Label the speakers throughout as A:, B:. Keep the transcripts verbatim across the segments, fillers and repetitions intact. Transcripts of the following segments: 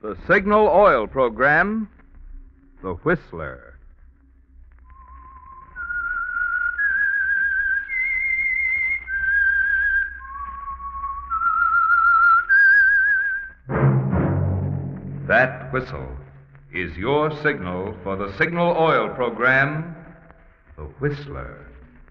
A: The Signal Oil Program, The Whistler. That whistle is your signal for the Signal Oil Program, The Whistler.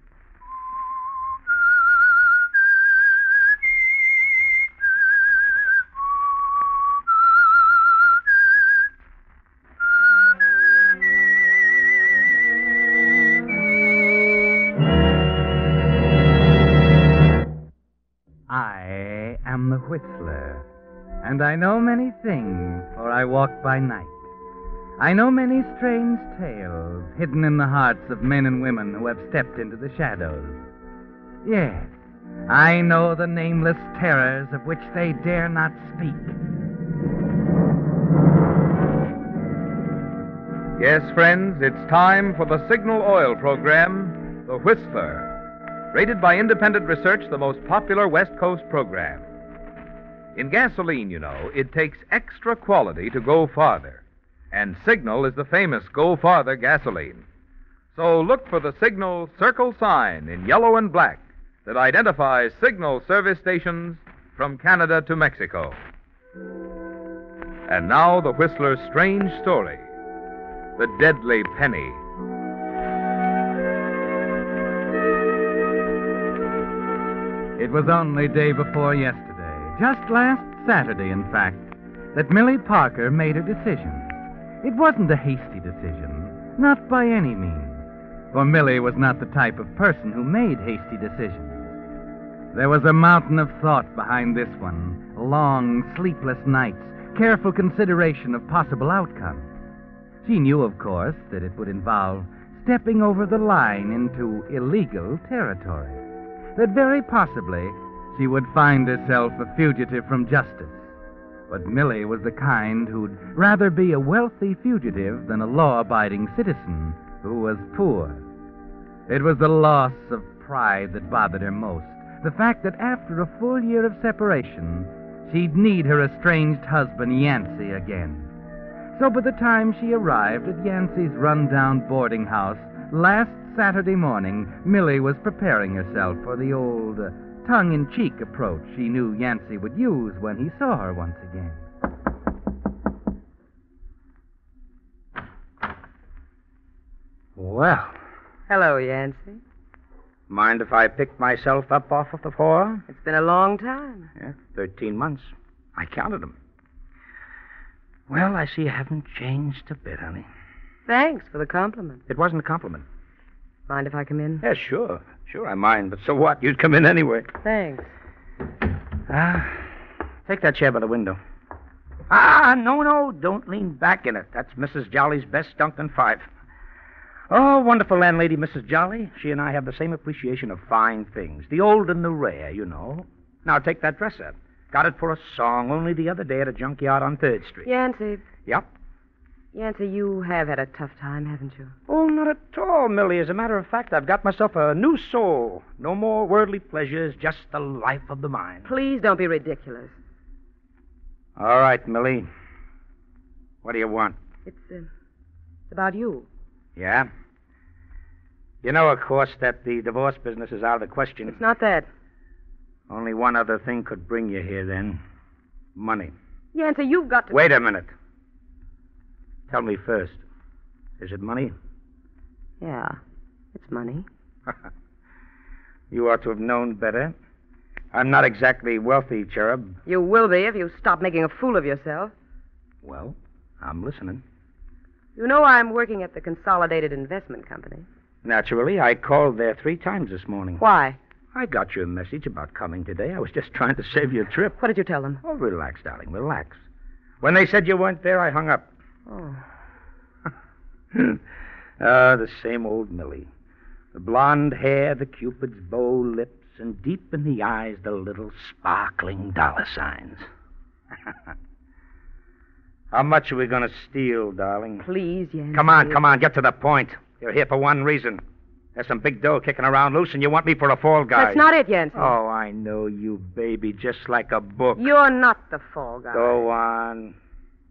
B: I am the Whistler, and I know many things, for I walk by night. I know many strange tales hidden in the hearts of men and women who have stepped into the shadows. Yes, I know the nameless terrors of which they dare not speak.
A: Yes, friends, it's time for the Signal Oil Program, The Whistler. Rated by Independent Research, the most popular West Coast program. In gasoline, you know, it takes extra quality to go farther. And Signal is the famous Go Farther gasoline. So look for the Signal circle sign in yellow and black that identifies Signal service stations from Canada to Mexico. And now the Whistler's strange story, The Deadly Penny.
B: It was only day before yesterday, just last Saturday, in fact, that Millie Parker made her decision. It wasn't a hasty decision, not by any means, for Millie was not the type of person who made hasty decisions. There was a mountain of thought behind this one, long, sleepless nights, careful consideration of possible outcomes. She knew, of course, that it would involve stepping over the line into illegal territory, that very possibly she would find herself a fugitive from justice. But Millie was the kind who'd rather be a wealthy fugitive than a law-abiding citizen who was poor. It was the loss of pride that bothered her most, the fact that after a full year of separation, she'd need her estranged husband Yancey again. So by the time she arrived at Yancey's run-down boarding house last Saturday morning, Millie was preparing herself for the old uh, tongue-in-cheek approach she knew Yancey would use when he saw her once again.
C: Well,
D: Hello, Yancey.
C: mind if I pick myself up off of the floor?
D: It's been a long time.
C: Yeah, thirteen months. I counted them. Well, I see you haven't changed a bit, honey.
D: Thanks for the compliment.
C: It wasn't a compliment.
D: Mind if I come in?
C: Yeah, sure. Sure, I mind, but so what? You'd come in anyway.
D: Thanks.
C: Ah, take that chair by the window. Ah, no, no, don't lean back in it. That's Missus Jolly's best Duncan Five. Oh, wonderful landlady, Missus Jolly. She and I have the same appreciation of fine things. The old and the rare, you know. Now, take that dresser. Got it for a song only the other day at a junkyard on third Street.
D: Yancey.
C: Yep.
D: Yancey, you have had a tough time, haven't you?
C: Oh, not at all, Millie. As a matter of fact, I've got myself a new soul. No more worldly pleasures, just the life of the mind.
D: Please don't be ridiculous.
C: All right, Millie. What do you want?
D: It's, uh, it's about you.
C: Yeah? You know, of course, that the divorce business is out of the question.
D: It's not that.
C: Only one other thing could bring you here, then. Money.
D: Yancey, you've got to...
C: Wait a minute. Tell me first. Is it money?
D: Yeah, it's money.
C: You ought to have known better. I'm not exactly wealthy, Cherub.
D: You will be if you stop making a fool of yourself.
C: Well, I'm listening.
D: You know I'm working at the Consolidated Investment Company.
C: Naturally, I called there three times this morning.
D: Why?
C: I got your message about coming today. I was just trying to save you a trip.
D: What did you tell them?
C: Oh, relax, darling, relax. When they said you weren't there, I hung up.
D: Oh.
C: Ah, the same old Millie. The blonde hair, the Cupid's bow lips, and deep in the eyes, the little sparkling dollar signs. How much are we going to steal, darling?
D: Please, Yancey.
C: Come on, come on, get to the point. You're here for one reason. There's some big dough kicking around loose, and you want me for a fall guy.
D: That's not it, Yancey.
C: Oh, I know you, baby, just like a book.
D: You're not the fall guy.
C: Go on.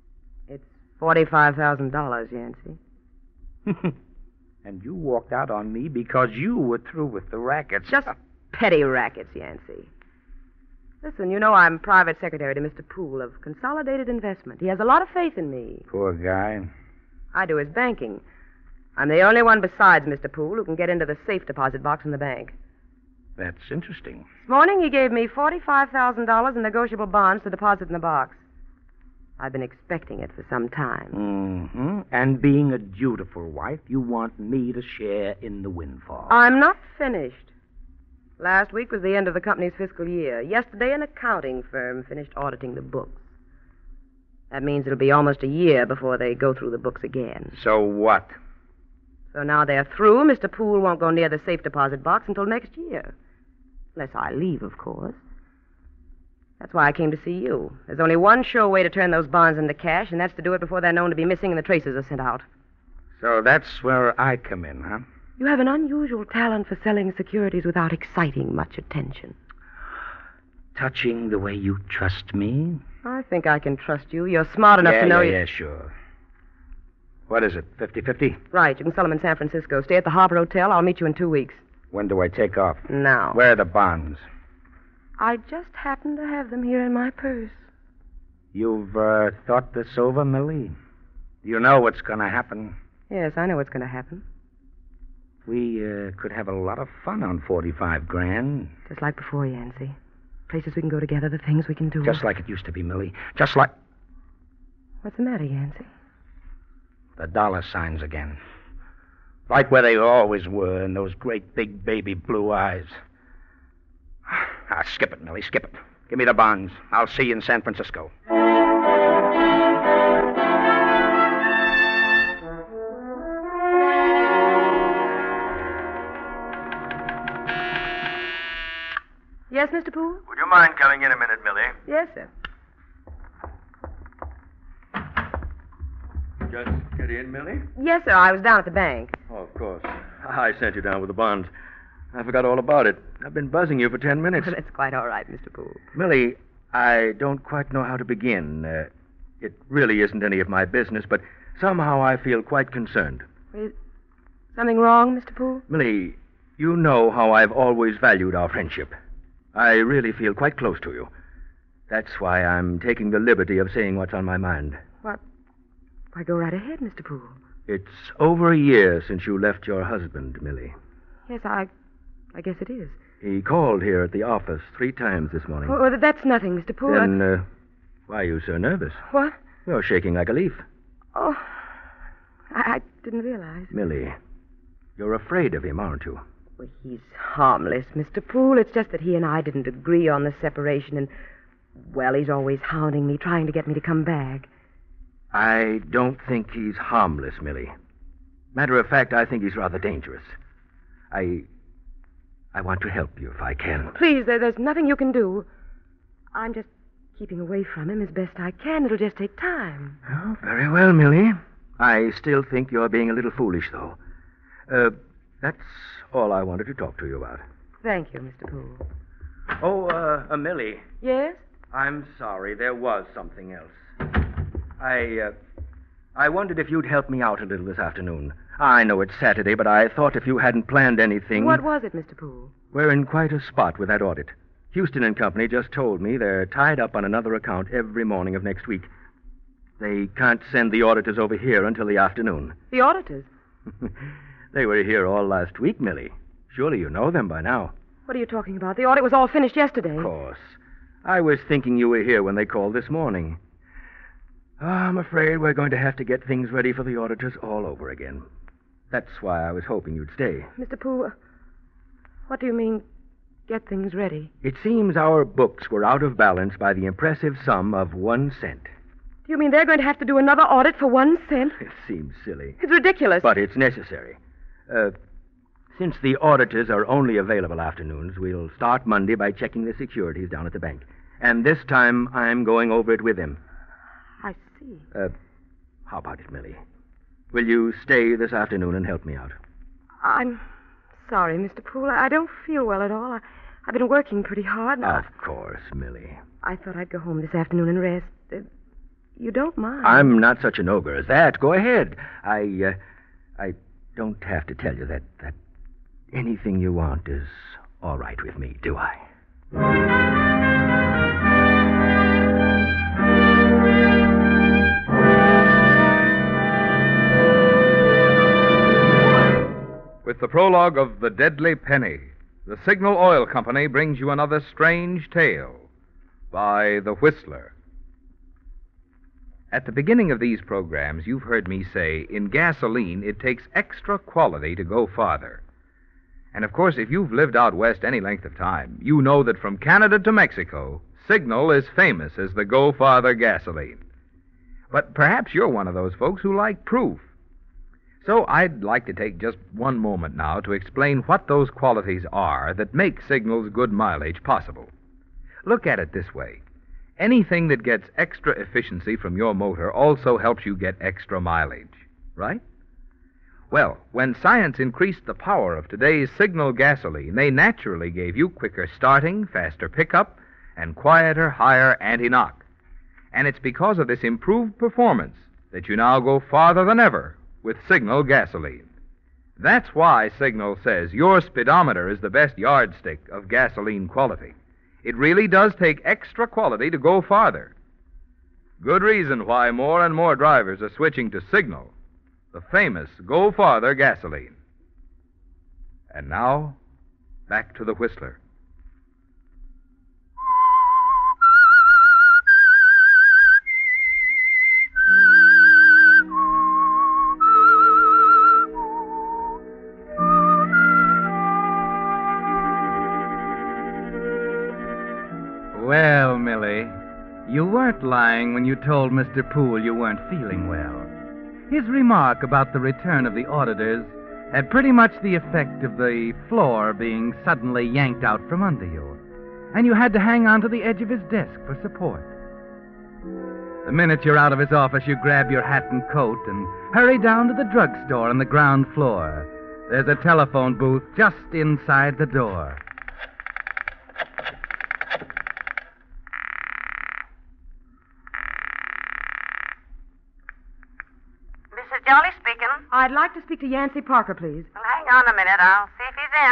D: It's forty-five thousand dollars, Yancey.
C: And you walked out on me because you were through with the rackets.
D: Just petty rackets, Yancey. Listen, you know I'm private secretary to Mister Poole of Consolidated Investment. He has a lot of faith in me.
C: Poor guy.
D: I do his banking. I'm the only one besides Mister Poole who can get into the safe deposit box in the bank.
C: That's interesting.
D: This morning he gave me forty-five thousand dollars in negotiable bonds to deposit in the box. I've been expecting it for some time.
C: Mm-hmm. And being a dutiful wife, you want me to share in the windfall.
D: I'm not finished. Last week was the end of the company's fiscal year. Yesterday, an accounting firm finished auditing the books. That means it'll be almost a year before they go through the books again.
C: So what?
D: So now they're through. Mister Poole won't go near the safe deposit box until next year. Unless I leave, of course. That's why I came to see you. There's only one sure way to turn those bonds into cash, and that's to do it before they're known to be missing and the traces are sent out.
C: So that's where I come in, huh?
D: You have an unusual talent for selling securities without exciting much attention.
C: Touching the way you trust me?
D: I think I can trust you. You're smart enough
C: yeah,
D: to know...
C: Yeah,
D: you...
C: yeah, sure. What is it, fifty-fifty?
D: Right, you can sell them in San Francisco. Stay at the Harbor Hotel. I'll meet you in two weeks.
C: When do I take off?
D: Now.
C: Where are the bonds?
D: I just happen to have them here in my purse.
C: You've uh, thought this over, Millie? You know what's going to happen.
D: Yes, I know what's going to happen.
C: We uh, could have a lot of fun on forty-five grand.
D: Just like before, Yancey. Places we can go together, the things we can do.
C: Just like it used to be, Millie. Just like...
D: What's the matter, Yancey?
C: The dollar signs again. Right where they always were, in those great big baby blue eyes. Ah, skip it, Millie, skip it. Give me the bonds. I'll see you in San Francisco.
D: Yes, Mister Poole?
E: Would you mind coming in a minute, Millie?
D: Yes, sir.
E: Just get in, Millie?
D: Yes, sir. I was down at the bank.
E: Oh, of course. I sent you down with the bonds. I forgot all about it. I've been buzzing you for ten minutes.
D: That's quite all right, Mister Poole.
E: Millie, I don't quite know how to begin. Uh, it really isn't any of my business, but somehow I feel quite concerned.
D: Is something wrong, Mister Poole?
E: Millie, you know how I've always valued our friendship. I really feel quite close to you. That's why I'm taking the liberty of saying what's on my mind.
D: What? Why, go right ahead, Mister Poole.
E: It's over a year since you left your husband, Millie.
D: Yes, I... I guess it is.
E: He called here at the office three times this morning.
D: Oh, that's nothing, Mister Poole.
E: Then, uh, why are you so nervous?
D: What?
E: You're shaking like a leaf.
D: Oh, I, I didn't realize.
E: Millie, you're afraid of him, aren't you?
D: Well, he's harmless, Mister Poole. It's just that he and I didn't agree on the separation, and, well, he's always hounding me, trying to get me to come back.
E: I don't think he's harmless, Millie. Matter of fact, I think he's rather dangerous. I... I want to help you if I can.
D: Please, there, there's nothing you can do. I'm just keeping away from him as best I can. It'll just take time.
E: Oh, very well, Millie. I still think you're being a little foolish, though. Uh, that's all I wanted to talk to you about.
D: Thank you, Mister Poole.
E: Oh, uh, uh Millie.
D: Yes?
E: I'm sorry. There was something else. I, uh, I wondered if you'd help me out a little this afternoon. I know it's Saturday, but I thought if you hadn't planned anything...
D: What was it, Mister Poole?
E: We're in quite a spot with that audit. Houston and Company just told me they're tied up on another account every morning of next week. They can't send the auditors over here until the afternoon.
D: The auditors?
E: They were here all last week, Millie. Surely you know them by now.
D: What are you talking about? The audit was all finished yesterday.
E: Of course. I was thinking you were here when they called this morning. Oh, I'm afraid we're going to have to get things ready for the auditors all over again. That's why I was hoping you'd stay.
D: Mister Poole, what do you mean, get things ready?
E: It seems our books were out of balance by the impressive sum of one cent.
D: Do you mean they're going to have to do another audit for one cent?
E: It seems silly.
D: It's ridiculous.
E: But it's necessary. Uh, since the auditors are only available afternoons, we'll start Monday by checking the securities down at the bank. And this time, I'm going over it with him.
D: I see.
E: Uh, how about it, Millie? Will you stay this afternoon and help me out?
D: I'm sorry, Mister Poole. I don't feel well at all. I, I've been working pretty hard. And
E: Of
D: I,
E: course, Millie.
D: I thought I'd go home this afternoon and rest. Uh, you don't mind.
E: I'm not such an ogre as that. Go ahead. I, uh, I don't have to tell you that, that anything you want is all right with me, do I?
A: With the prologue of The Deadly Penny, the Signal Oil Company brings you another strange tale by The Whistler. At the beginning of these programs, you've heard me say, in gasoline, it takes extra quality to go farther. And of course, if you've lived out west any length of time, you know that from Canada to Mexico, Signal is famous as the go farther gasoline. But perhaps you're one of those folks who like proof. So I'd like to take just one moment now to explain what those qualities are that make Signal's good mileage possible. Look at it this way. Anything that gets extra efficiency from your motor also helps you get extra mileage, right? Well, when science increased the power of today's Signal gasoline, they naturally gave you quicker starting, faster pickup, and quieter, higher anti-knock. And it's because of this improved performance that you now go farther than ever with Signal gasoline. That's why Signal says your speedometer is the best yardstick of gasoline quality. It really does take extra quality to go farther. Good reason why more and more drivers are switching to Signal, the famous Go Farther gasoline. And now, back to the Whistler.
B: Well, Millie, you weren't lying when you told Mister Poole you weren't feeling well. His remark about the return of the auditors had pretty much the effect of the floor being suddenly yanked out from under you, and you had to hang on to the edge of his desk for support. The minute you're out of his office, you grab your hat and coat and hurry down to the drugstore on the ground floor. There's a telephone booth just inside the door.
F: Jolly speaking.
D: I'd like to speak to Yancey Parker, please.
F: Well, hang on a minute. I'll see if he's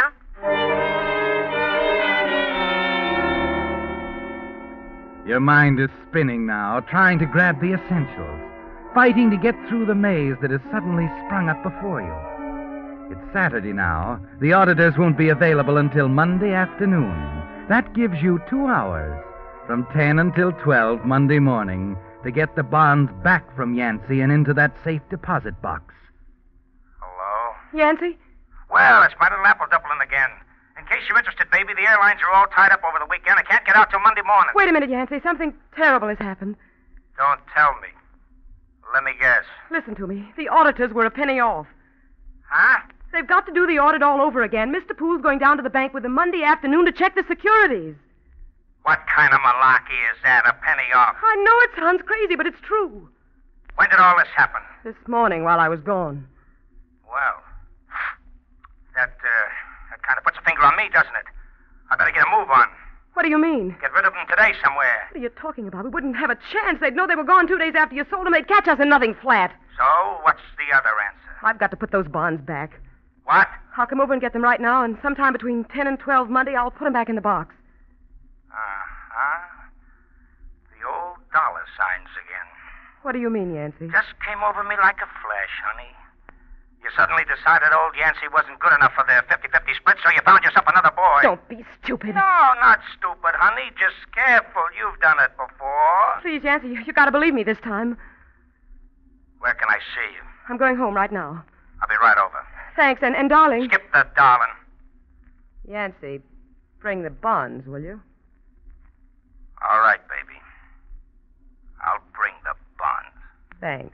F: in.
B: Your mind is spinning now, trying to grab the essentials, fighting to get through the maze that has suddenly sprung up before you. It's Saturday now. The auditors won't be available until Monday afternoon. That gives you two hours, from ten until twelve Monday morning, to get the bonds back from Yancey and into that safe deposit box.
C: Hello?
D: Yancey?
C: Well, it's my little apple doubling again. In case you're interested, baby, the airlines are all tied up over the weekend. I can't get out till Monday morning.
D: Wait a minute, Yancey. Something terrible has happened.
C: Don't tell me. Let me guess.
D: Listen to me. The auditors were a penny off.
C: Huh?
D: They've got to do the audit all over again. Mister Poole's going down to the bank with them Monday afternoon to check the securities.
C: What kind of malarkey is that, a penny off?
D: I know it sounds crazy, but it's true.
C: When did all this happen?
D: This morning while I was gone.
C: Well, that, uh, that kind of puts a finger on me, doesn't it? I better get a move on.
D: What do you mean?
C: Get rid of them today somewhere.
D: What are you talking about? We wouldn't have a chance. They'd know they were gone two days after you sold them. They'd catch us in nothing flat.
C: So, what's the other answer?
D: I've got to put those bonds back.
C: What?
D: I'll come over and get them right now, and sometime between ten and twelve Monday, I'll put them back in the box.
C: Uh-huh. The old dollar signs again.
D: What do you mean, Yancey?
C: Just came over me like a flash, honey. You suddenly decided old Yancey wasn't good enough for their fifty-fifty split, so you found yourself another boy.
D: Don't be stupid.
C: No, not stupid, honey. Just careful. You've done it before.
D: Please, Yancey, you, you got to believe me this time.
C: Where can I see you?
D: I'm going home right now.
C: I'll be right over.
D: Thanks, and, and darling...
C: Skip the darling.
D: Yancey, bring the bonds, will you?
C: All right, baby. I'll bring the bonds.
D: Thanks.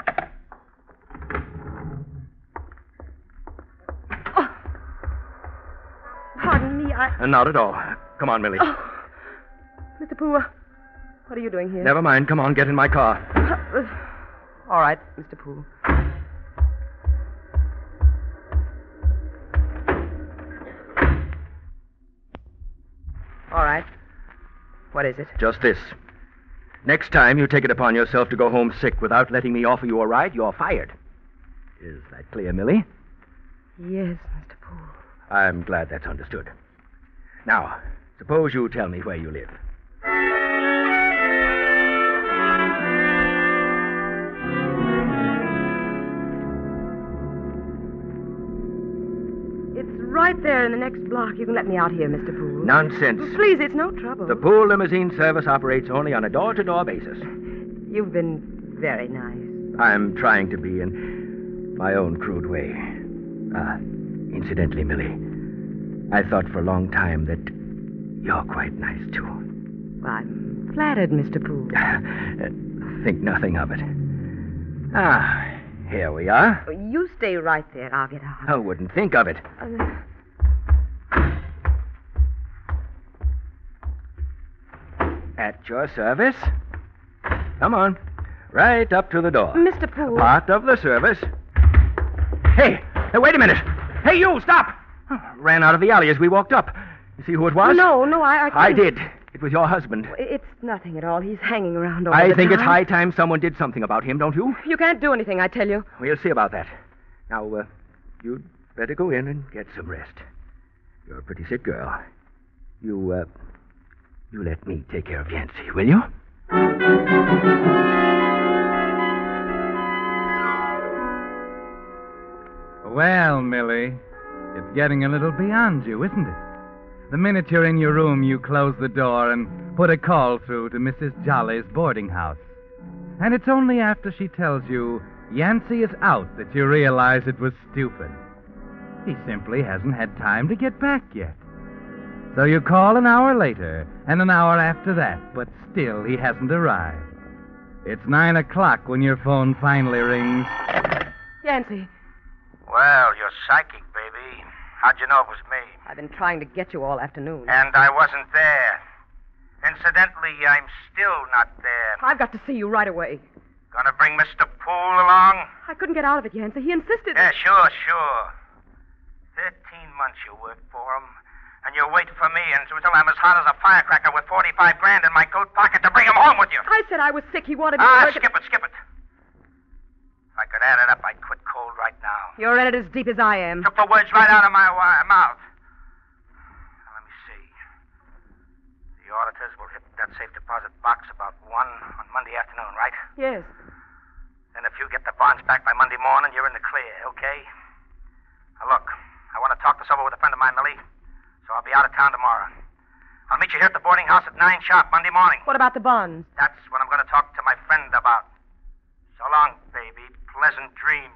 D: Oh. Pardon me, I...
E: Uh, not at all. Come on, Millie.
D: Oh. Mister Poole, what are you doing here?
E: Never mind. Come on, get in my car.
D: Uh, all right, Mister Poole. All right. What is it?
E: Just this. Next time you take it upon yourself to go home sick without letting me offer you a ride, you're fired. Is that clear, Millie?
D: Yes, Mister Poole.
E: I'm glad that's understood. Now, suppose you tell me where you live.
D: Right there in the next block. You can let me out here, Mister Poole.
E: Nonsense.
D: Please, it's no trouble.
E: The Poole limousine service operates only on a door-to-door basis.
D: You've been very nice.
E: I'm trying to be in my own crude way. Ah, incidentally, Millie, I thought for a long time that you're quite nice, too.
D: I'm flattered, Mister Poole.
E: Think nothing of it. Ah, here we are.
D: You stay right there. I'll get out.
E: I wouldn't think of it.
D: Uh,
E: At your service. Come on. Right up to the door.
D: Mister Poole.
E: Part of the service. Hey, hey, wait a minute. Hey, you, stop. Ran out of the alley as we walked up. You see who it was?
D: No, no, I... I,
E: I did. It was your husband.
D: It's nothing at all. He's hanging around all
E: I
D: the
E: think
D: time.
E: it's high time someone did something about him, don't you?
D: You can't do anything, I tell you.
E: We'll see about that. Now, uh, you'd better go in and get some rest. You're a pretty sick girl. You, uh, you let me take care of Yancy, will you?
B: Well, Millie, it's getting a little beyond you, isn't it? The minute you're in your room, you close the door and put a call through to Missus Jolly's boarding house. And it's only after she tells you Yancy is out that you realize it was stupid. He simply hasn't had time to get back yet. So you call an hour later, and an hour after that, but still he hasn't arrived. It's nine o'clock when your phone finally rings.
D: Yancy,
C: Well, you're psychic, baby. How'd you know it was me?
D: I've been trying to get you all afternoon.
C: And I wasn't there. Incidentally, I'm still not there.
D: I've got to see you right away.
C: Gonna bring Mister Poole along?
D: I couldn't get out of it, Yancy. He insisted.
C: Yeah, sure, sure. Thirteen months you worked for him, and you wait for me until I'm as hot as a firecracker with forty-five grand in my coat pocket to bring him home with you.
D: I said I was sick. He wanted me
C: Ah,
D: to work
C: skip it, skip it. If I could add it up, I'd quit cold right now.
D: You're in it as deep as I am.
C: Took the words right out of my wi- mouth. Now, let me see. The auditors will hit that safe deposit box about one on Monday afternoon, right?
D: Yes.
C: And if you get the bonds back by Monday morning, you're in the clear, okay? Now, look, I want to talk this over with a friend of mine, Millie, so I'll be out of town tomorrow. I'll meet you here at the boarding house at nine sharp Monday morning.
D: What about the bonds?
C: That's what I'm going to talk to my friend about. So long, baby. Pleasant dreams.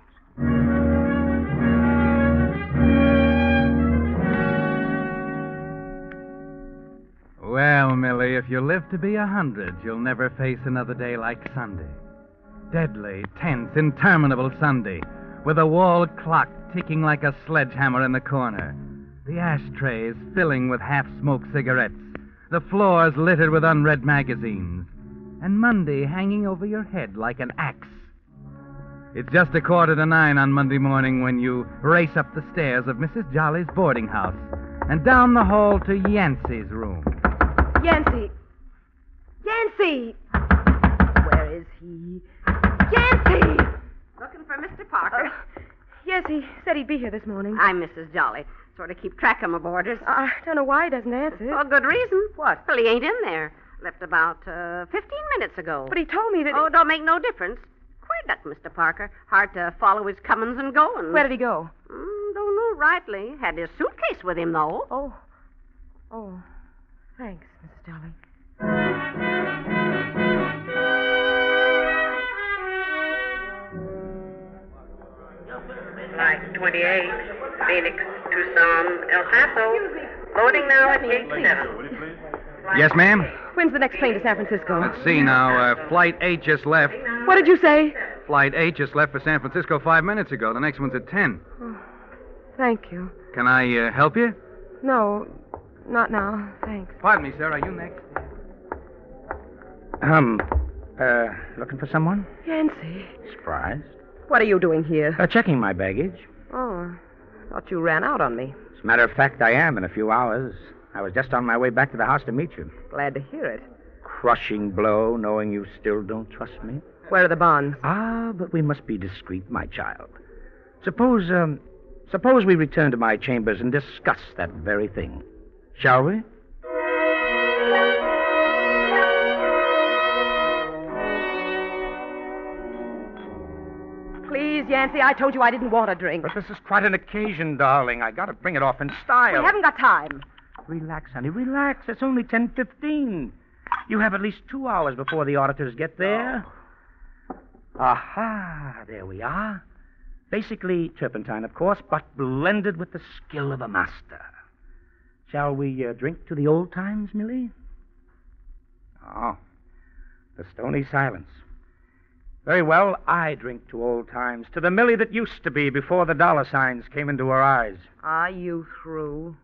B: Well, Millie, if you live to be a hundred, you'll never face another day like Sunday. Deadly, tense, interminable Sunday, with a wall clock ticking like a sledgehammer in the corner, the ashtrays filling with half-smoked cigarettes, the floors littered with unread magazines, and Monday hanging over your head like an axe. It's just a quarter to nine on Monday morning when you race up the stairs of Missus Jolly's boarding house and down the hall to Yancy's room.
D: Yancy! Yancy! Where is he? Yancy!
F: Looking for Mister Parker.
D: Uh, yes, he said he'd be here this morning.
F: I'm Missus Jolly. Sort of keep track of my boarders.
D: I don't know why he doesn't answer.
F: For good reason. What? Well, he ain't in there. Left about uh, fifteen minutes ago.
D: But he told me that...
F: Oh, don't make no difference. Queer duck, Mister Parker. Hard to follow his comings and goings.
D: Where did he go?
F: Mm, don't know rightly. Had his suitcase with him, though.
D: Oh. Oh. Thanks, Missus Jolly.
F: Flight twenty-eight, Phoenix, Tucson, El Paso. Loading now at gate seven.
A: Yes, ma'am?
D: When's the next plane to San Francisco?
A: Let's see now. Uh, Flight eight just left.
D: What did you say?
A: Flight eight just left for San Francisco five minutes ago. The next one's at ten.
D: Oh, thank you.
A: Can I uh, help you?
D: No, not now. Thanks.
A: Pardon me, sir. Are you next?
C: Um, uh, looking for someone?
D: Yancy,
C: Surprised.
D: what are you doing here?
C: Uh, checking my baggage.
D: Oh, I thought you ran out on me.
C: As a matter of fact, I am in a few hours. I was just on my way back to the house to meet you.
D: Glad to hear it.
C: crushing blow, knowing you still don't trust me?
D: Where are the bonds?
C: Ah, but we must be discreet, my child. Suppose, um, suppose we return to my chambers and discuss that very thing. Shall we?
D: Please, Yancey, I told you I didn't want a drink.
C: But this is quite an occasion, darling. I gotta bring it off in style.
D: We haven't got time.
C: Relax, honey, relax. It's only ten fifteen. You have at least two hours before the auditors get there. Oh. Aha, there we are. Basically turpentine, of course, but blended with the skill of a master. Shall we uh, drink to the old times, Millie? Oh, the stony silence. Very well, I drink to old times, to the Millie that used to be before the dollar signs came into her eyes.
D: Are you through?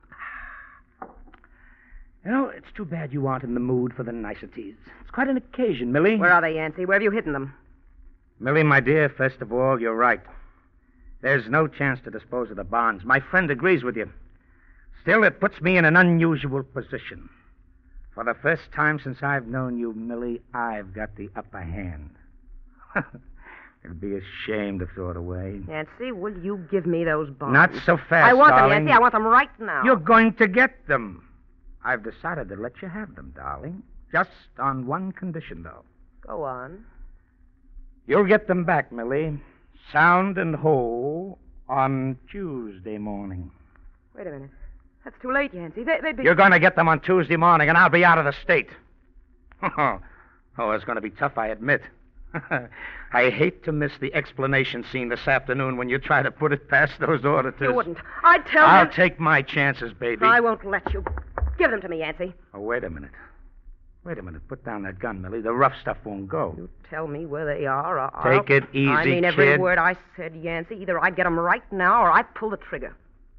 C: You know, it's too bad you aren't in the mood for the niceties. It's quite an occasion, Millie.
D: Where are they, Yancey? Where have you hidden them?
C: Millie, my dear, first of all, you're right. There's no chance to dispose of the bonds. My friend agrees with you. Still, it puts me in an unusual position. For the first time since I've known you, Millie, I've got the upper hand. It'd be a shame to throw it away.
D: Yancey, will you give me those bonds?
C: Not so fast,
D: I want
C: darling.
D: them, Yancey. I want them right now.
C: You're going to get them. I've decided to let you have them, darling. Just on one condition, though.
D: Go on.
C: You'll get them back, Millie, sound and whole, on Tuesday morning.
D: Wait a minute. That's too late, Yancey. They, they'd be...
C: You're going to get them on Tuesday morning, and I'll be out of the state. Oh, it's going to be tough, I admit. I hate to miss the explanation scene this afternoon when you try to put it past those auditors.
D: You wouldn't. I'd tell
C: I'll
D: them...
C: take my chances, baby.
D: I won't let you. Give them to me, Yancey.
C: Oh, wait a minute. Wait a minute. Put down that gun, Millie. The rough stuff won't go.
D: You tell me where they are, or
C: Take
D: I'll...
C: it easy,
D: I mean every
C: kid.
D: word I said, Yancey. Either I'd get them right now, or I'd pull the trigger.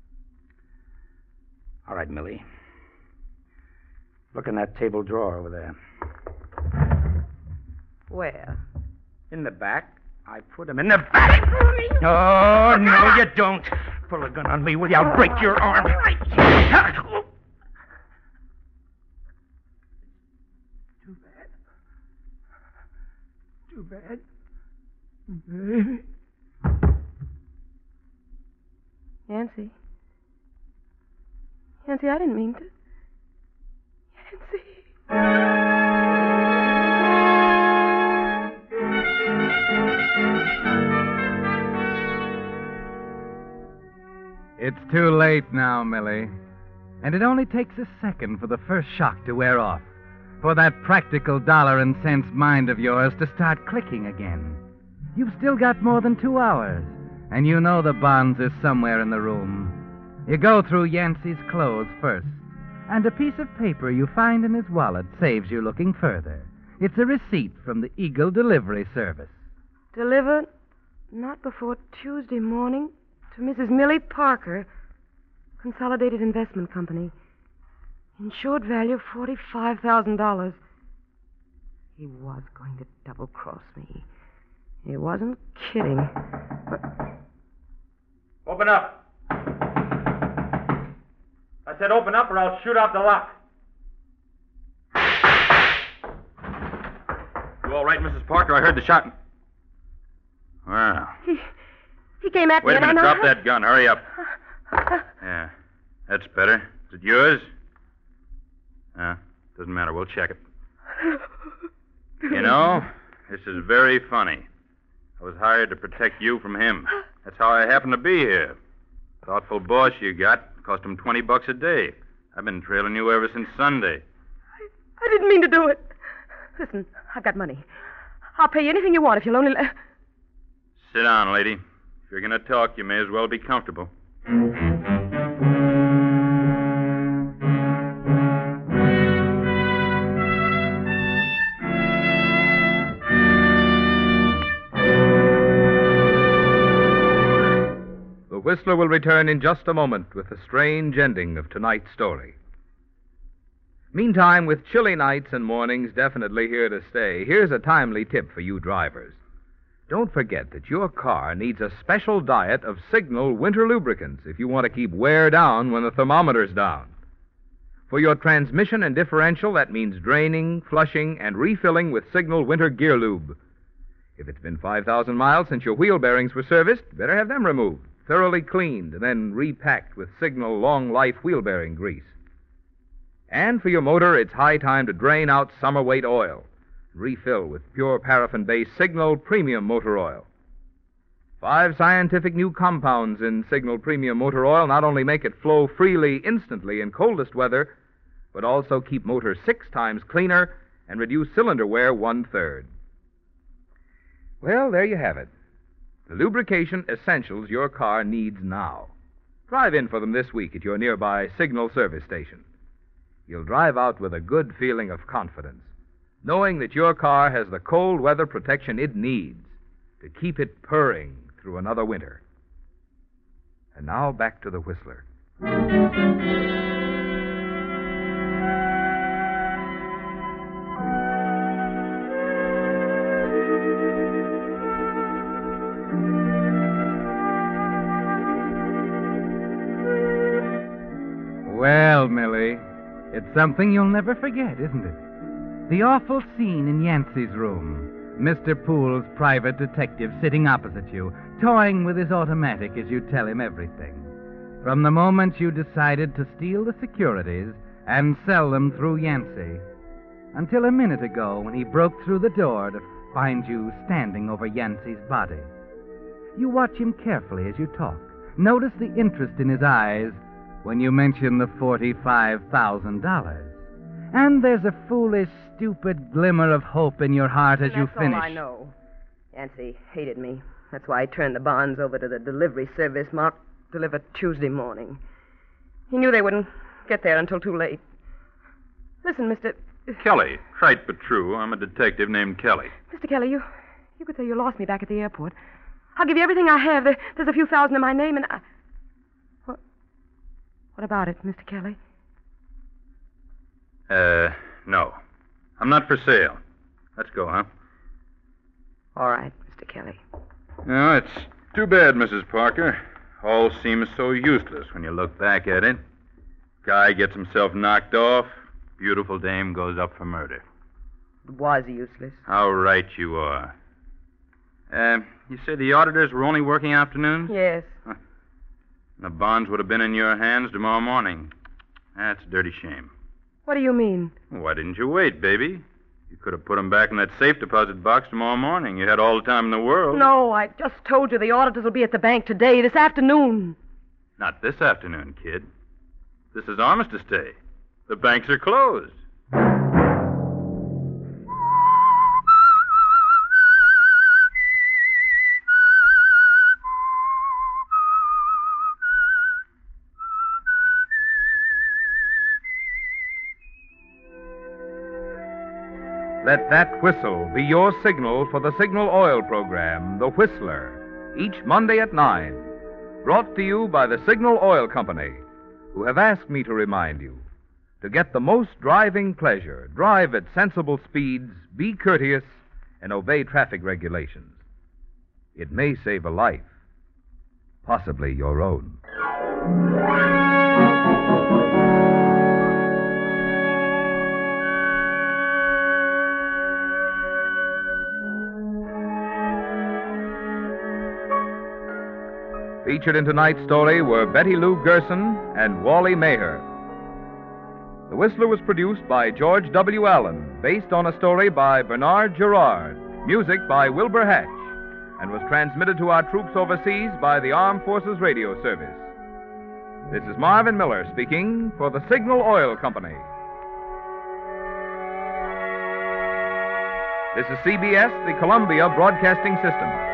C: All right, Millie. Look in that table drawer over there.
D: Where?
C: In the back. I put them in the back. Oh, no, you don't. Pull a gun on me, will you? I'll break your arm. Too bad. Too bad. Baby.
D: Yancey. Yancey, I didn't mean to. Yancey.
B: It's too late now, Millie. And it only takes a second for the first shock to wear off, for that practical dollar and cents mind of yours to start clicking again. You've still got more than two hours, and you know the bonds is somewhere in the room. You go through Yancey's clothes first, and a piece of paper you find in his wallet saves you looking further. It's a receipt from the Eagle Delivery Service.
D: Delivered not before Tuesday morning to Missus Millie Parker, Consolidated Investment Company. Insured value forty-five thousand dollars. He was going to double-cross me. He wasn't kidding. But...
G: Open up. I said open up or I'll shoot out the lock. You all right, Missus Parker? I heard the shot. Well.
D: He, he came at
G: Wait
D: me
G: a minute.
D: and I know...
G: Drop that gun. Hurry up. Yeah. That's better. Is it yours? Uh, doesn't matter. We'll check it. You know, this is very funny. I was hired to protect you from him. That's how I happen to be here. Thoughtful boss you got. Cost him twenty bucks a day. I've been trailing you ever since Sunday.
D: I, I didn't mean to do it. Listen, I've got money. I'll pay you anything you want if you'll only let...
G: Sit down, lady. If you're going to talk, you may as well be comfortable.
A: The Whistler will return in just a moment with the strange ending of tonight's story. Meantime, with chilly nights and mornings definitely here to stay, here's a timely tip for you drivers. Don't forget that your car needs a special diet of Signal winter lubricants if you want to keep wear down when the thermometer's down. For your transmission and differential, that means draining, flushing, and refilling with Signal Winter Gear Lube. If it's been five thousand miles since your wheel bearings were serviced, better have them removed, thoroughly cleaned, and then repacked with Signal Long Life wheel bearing grease. And for your motor, it's high time to drain out summer weight oil. Refill with pure paraffin-based Signal Premium Motor Oil. Five scientific new compounds in Signal Premium Motor Oil not only make it flow freely instantly in coldest weather, but also keep motors six times cleaner and reduce cylinder wear one-third. Well, there you have it. The lubrication essentials your car needs now. Drive in for them this week at your nearby Signal service station. You'll drive out with a good feeling of confidence, knowing that your car has the cold weather protection it needs to keep it purring through another winter. And now back to the Whistler.
B: Well, Millie, it's something you'll never forget, isn't it? The awful scene in Yancey's room. Mister Poole's private detective sitting opposite you, toying with his automatic as you tell him everything. From the moment you decided to steal the securities and sell them through Yancey, until a minute ago when he broke through the door to find you standing over Yancey's body. You watch him carefully as you talk. Notice the interest in his eyes when you mention the forty-five thousand dollars. And there's a foolish, stupid glimmer of hope in your heart as you finish.
D: That's all I know. Yancey hated me. That's why he turned the bonds over to the delivery service marked deliver Tuesday morning. He knew they wouldn't get there until too late. Listen, Mister
G: Kelly, trite but true. I'm a detective named Kelly.
D: Mister Kelly, you you could say you lost me back at the airport. I'll give you everything I have. There, there's a few thousand in my name, and I... What, what about it, Mister Kelly?
G: Uh, no. I'm not for sale. Let's go, huh?
D: All right, Mister Kelly.
G: No, it's too bad, Missus Parker. All seems so useless when you look back at it. Guy gets himself knocked off. Beautiful dame goes up for murder.
D: It was useless.
G: How right you are. Uh, you say the auditors were only working afternoons?
D: Yes.
G: Huh. The bonds would have been in your hands tomorrow morning. That's a dirty shame.
D: What do you mean?
G: Why didn't you wait, baby? You could have put them back in that safe deposit box tomorrow morning. You had all the time in the world.
D: No, I just told you the auditors will be at the bank today, this afternoon.
G: Not this afternoon, kid. This is Armistice Day. The banks are closed.
A: Let that whistle be your signal for the Signal Oil program, The Whistler, each Monday at nine. Brought to you by the Signal Oil Company, who have asked me to remind you, to get the most driving pleasure, drive at sensible speeds, be courteous, and obey traffic regulations. It may save a life, possibly your own. Featured in tonight's story were Betty Lou Gerson and Wally Maher. The Whistler was produced by George W. Allen, based on a story by Bernard Gerard, music by Wilbur Hatch, and was transmitted to our troops overseas by the Armed Forces Radio Service. This is Marvin Miller speaking for the Signal Oil Company. This is C B S, the Columbia Broadcasting System.